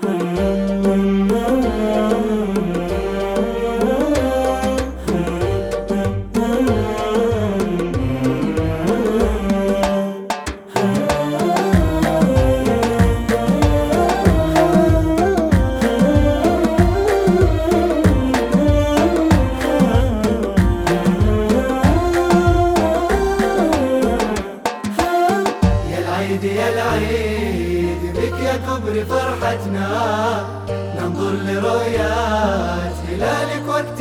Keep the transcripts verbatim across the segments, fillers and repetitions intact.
يا العيد بك يا كبر فرحتنا، ننظر لرؤيات هلالك وقت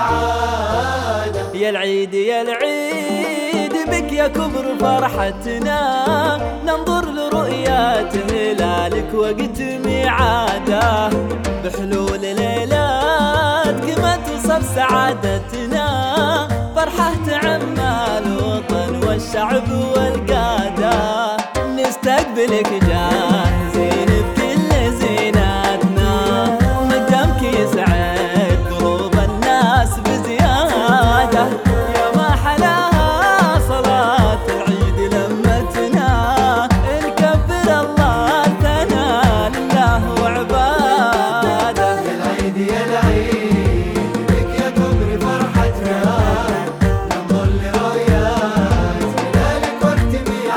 ميعاده. يا العيد يا العيد بك يا كبر فرحتنا، ننظر لرؤيات هلالك وقت ميعاده. بحلول ليلات كما تصف سعادتنا، فرحة تعم الوطن والشعب والقادة. نستقبلك جاهزين بكل زيناتنا، مقدمك يسعد قلوب الناس بزيادة. يا ما حلاها صلاة العيد لمتنا، نكبر الله ثنا لله وعباده. يا العيد يا العيد بك يا كبر فرحتنا، ننظر لرؤيات هلالك وقت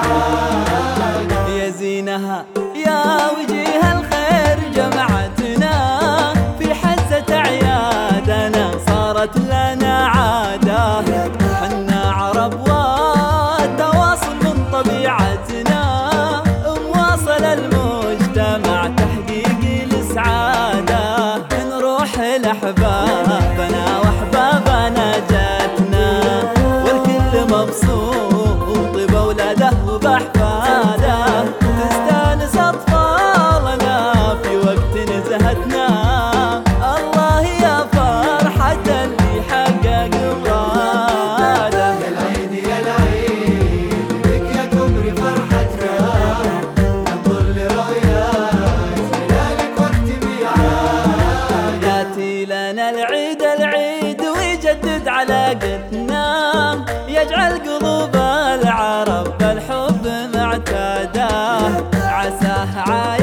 ميعاده. يا زينها يا وجيه الخير جمعتنا، في حزة أعيادنا صارت لنا عادة. حنا عرب والتواصل من طبيعتنا، مواصل المجتمع تحقيق السعادة. نروح لأحبابنا وأحبابنا جاتنا، والكل مبسوط بأولاده وبأحفاده. تستانس أطفالنا في وقت نزهتنا، الله يا فرحة اللي حقق مراده. يا العيد يا العيد بك يا كبر فرحتنا، ننظر لرؤيات هلالك وقت ميعاده. ياتي لنا العيد العيد ويجدد علاقتنا، يجعل قلوب العرب بالحب معتاده. عساه